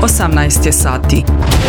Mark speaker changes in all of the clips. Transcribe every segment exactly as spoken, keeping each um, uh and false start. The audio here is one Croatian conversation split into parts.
Speaker 1: osamnaest je sati.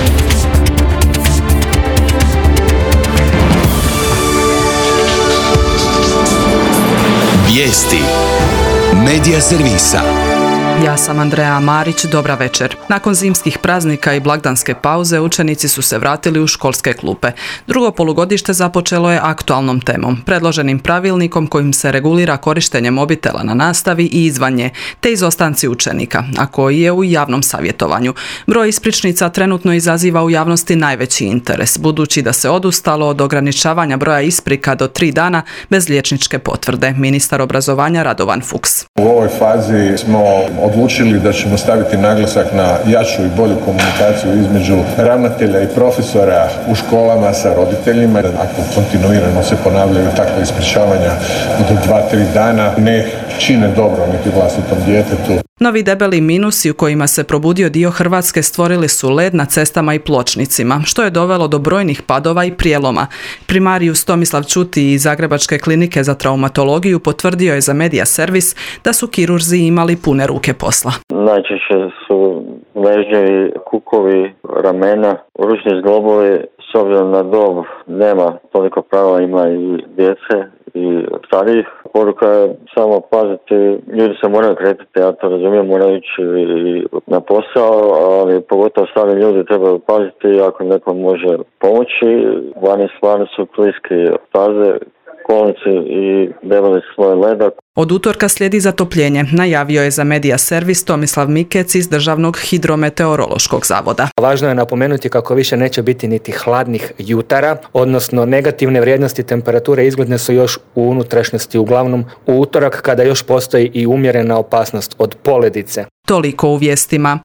Speaker 2: Vijesti Medija servisa.
Speaker 1: Ja sam Andreja Marić, dobra večer. Nakon zimskih praznika i blagdanske pauze učenici su se vratili u školske klupe. Drugo polugodište započelo je aktualnom temom, predloženim pravilnikom kojim se regulira korištenje mobitela na nastavi i izvan nje, te izostanci učenika, a koji je u javnom savjetovanju. Broj ispričnica trenutno izaziva u javnosti najveći interes, budući da se odustalo od ograničavanja broja isprika do tri dana bez liječničke potvrde. Ministar obrazovanja Radovan Fuchs.
Speaker 3: U ovoj fazi smo odlučili da ćemo staviti naglasak na jaču i bolju komunikaciju između ravnatelja i profesora u školama sa roditeljima. Ako kontinuirano se ponavljaju takve ispričavanja do dva tri dana, ne čine dobro niti vlastitom djetetu.
Speaker 1: Novi debeli minusi u kojima se probudio dio Hrvatske stvorili su led na cestama i pločnicima, što je dovelo do brojnih padova i prijeloma. Primarijus Tomislav Čuti iz Zagrebačke klinike za traumatologiju potvrdio je za Medija servis da su kirurzi imali pune ruke posla.
Speaker 4: Najčešće su ležnjevi, kukovi, ramena, ručni zglobovi. S obzirom na dob nema toliko prava, ima i djece i starijih. Poruka je samo paziti, ljudi se moraju kretati, ja to razumijem, moraju ići na posao, ali pogotovo stari ljudi trebaju paziti ako neko može pomoći. Vani stvarno su kliski staze, kolnici i debeli sloj leda.
Speaker 1: Od utorka slijedi zatopljenje, najavio je za Medija servis Tomislav Mikec iz Državnog hidrometeorološkog zavoda.
Speaker 5: Važno je napomenuti kako više neće biti niti hladnih jutara, odnosno negativne vrijednosti temperature izgledne su još u unutrašnjosti, uglavnom u utorak kada još postoji i umjerena opasnost od poledice.
Speaker 1: Toliko u vijestima.